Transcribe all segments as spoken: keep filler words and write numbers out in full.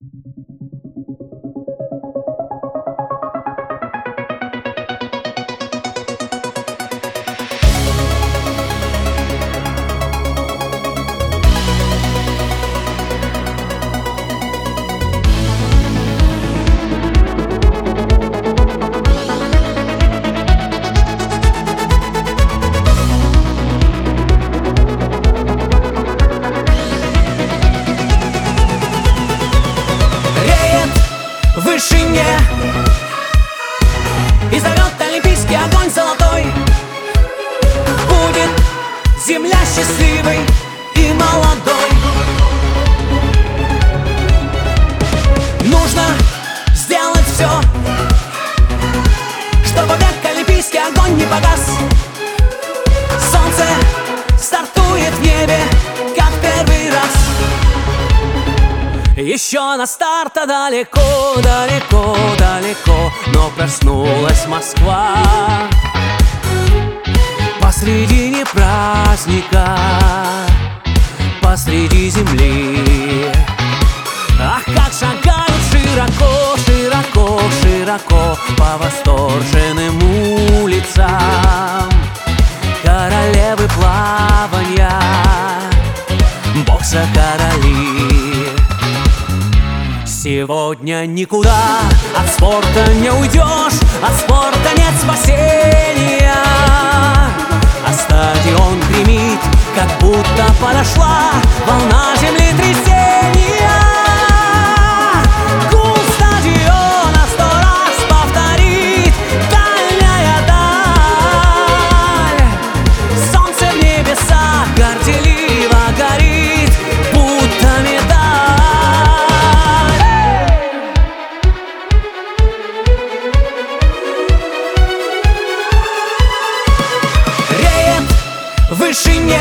В вышине и зовет олимпийский огонь золотой. Будет земля счастливой и молодой. Нужно сделать все, чтобы век олимпийский огонь не погас. Солнце стартует в небе, как первый раз. Еще на старта далеко, далеко, далеко, но проснулась Москва посредине праздника, посреди земли. Ах, как шагают широко, широко, широко по восторженным улицам королевы плаванья, бокса короли. Сегодня никуда от спорта не уйдешь, от спорта нет спасения. А стадион гремит, как будто подошла волна землетрясения. Гул стадиона сто раз повторит дальняя даль. Солнце в небесах горделиво горит, будто медаль. В вышине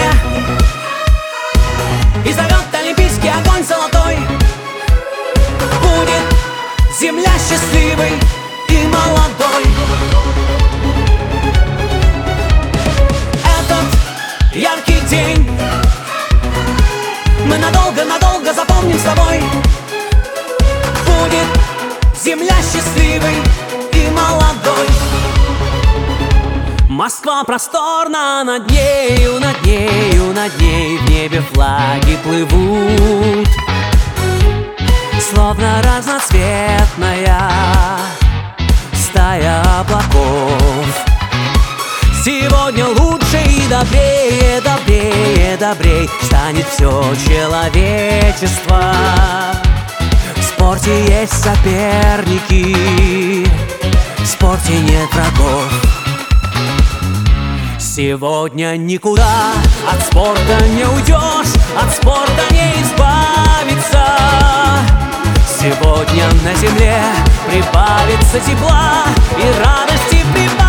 и зовет олимпийский огонь золотой. Будет земля счастливой и молодой. Этот яркий день мы надолго-надолго запомним с тобой. Будет земля счастливой и молодой. Москва просторна, над нею, над нею, над ней в небе флаги плывут, словно разноцветная стая облаков. Сегодня лучше и добрее, добрее, добрее станет все человечество. В спорте есть соперники, в спорте нет врагов. Сегодня никуда от спорта не уйдешь, от спорта не избавиться. Сегодня на земле прибавится тепла и радости прибавится.